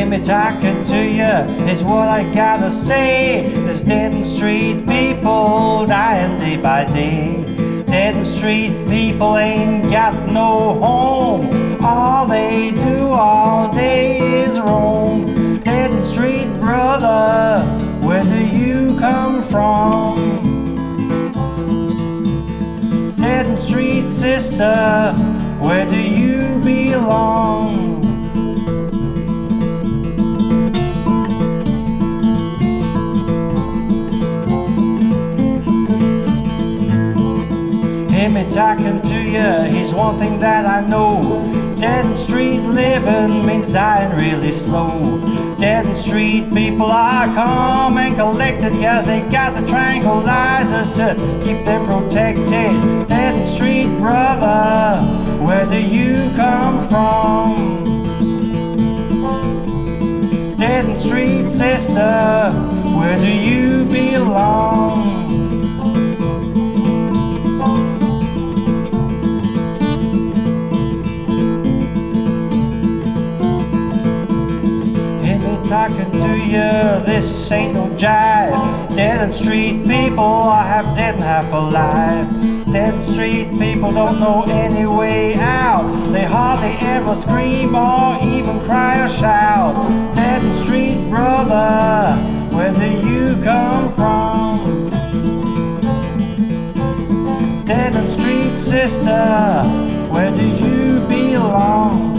me talking to you is what I gotta say. There's dead and street people dying day by day. Dead and street people ain't got no home. All they do all day is roam. Dead and street brother, where do you come from? Dead and street sister, where do you belong? Hear me talking to you, here's one thing that I know. Dead and street living means dying really slow. Dead and street people are calm and collected, cause they got the tranquilizers to keep them protected. Dead and street brother, where do you come from? Dead and street sister, where do you belong? Talking to you, this ain't no jive. Dead and street people are half dead and half alive. Dead and street people don't know any way out. They hardly ever scream or even cry or shout. Dead and street brother, where do you come from? Dead and street sister, where do you belong?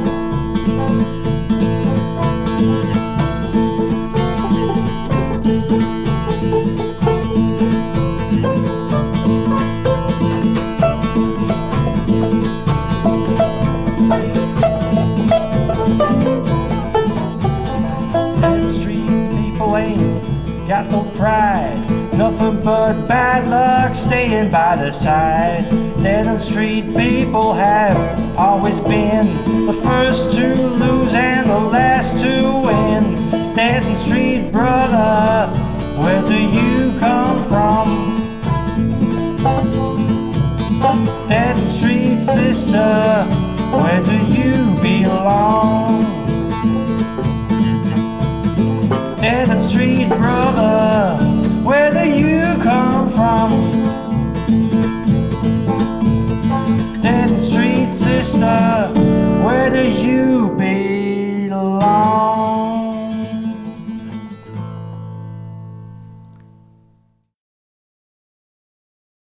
Got no pride, nothing but bad luck staying by the side. Dead and street people have always been the first to lose and the last to win. Dead and street brother, where do you come from? Dead and street sister, where do you belong? Dead and street brother, where do you